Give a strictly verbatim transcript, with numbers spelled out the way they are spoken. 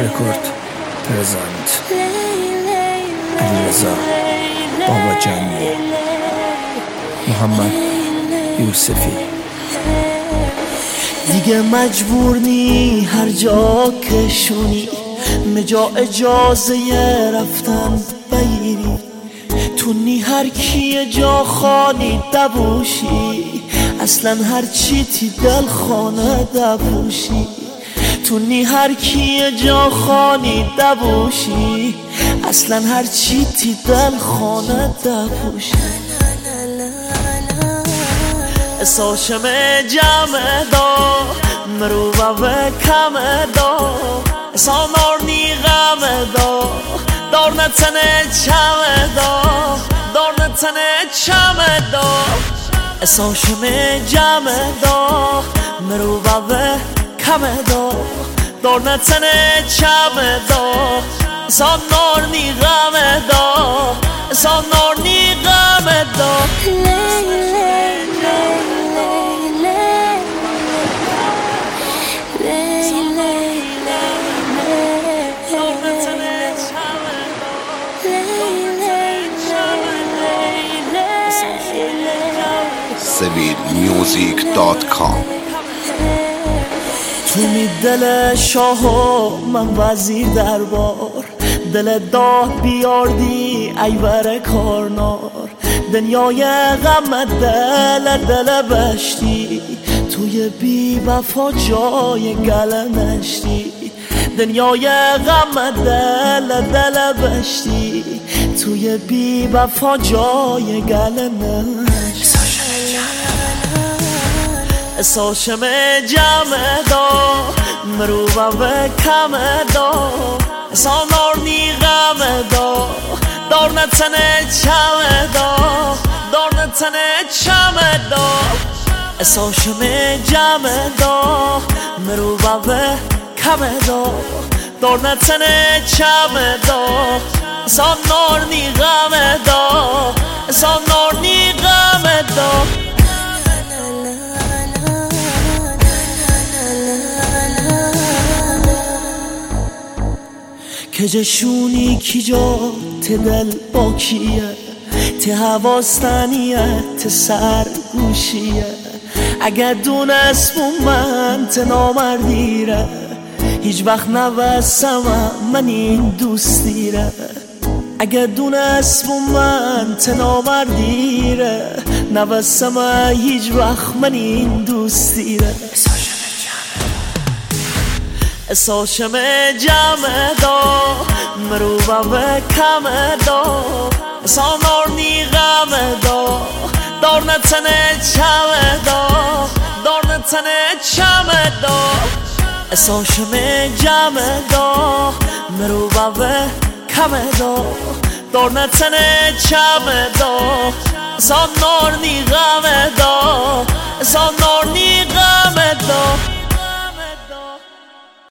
رکورد پرزنت علیرضا باباجانی، محمد یوسفی. دیگه مجبور نی هر جا که شونی مجا اجازه رفتن بگیری، تو نی هر کی جا خانی دبوشی، اصلا هر چی تی دل خانه دبوشی، تو نی هر کی جا خانی دبوشی، اصلا هر چی تی دل خانه دبوشی. اساشم جمع دا مروبا و کم دا، اسا نارنی غم دا دار نتنه چم دا، دار نتنه چم دا. اساشم جمع دا مروبا و کم دا دار نتنه چم دا، اسا نارنی غم دا، اسا نارنی غم دا. سوید میوزیک دات کام. تو می دل شاه من وزیر دربار، دل داد بیاردی ایور کارنار، دنیای غم دل دل بشتی، توی بی وفا جای گل نشتی، دنیای غم دل دل بشتی، توی بی وفا جای گل نشتی. اساشم جمع دا مروبا و کم دا، اسا نارنی غم دا دار نتنه چم دا، دار نتنه چم دا. اساشم جمع دا مروبا و کم دا دار نتنه چم دا، اسا نارنی غم دا، اسا نارنی غم دا. که جشونی کی جا ته دل با کیه، ته حواستنیه ته سر گوشیه، اگه دونست من ته نامردیره، هیچ وقت نوستم من این دوستیره، اگه دونست من ته نامردیره، نوستم هیچ وقت من این دوستیره. اساشم جمع دا مروبا و کم دا، اسا نارنی غم دا دار نتنه چم دا، دار نتنه چم دا. اساشم جمع دا مروبا و کم دا دار نتنه چم دا، اسا نارنی غم دا، اسا نارنی غم دا.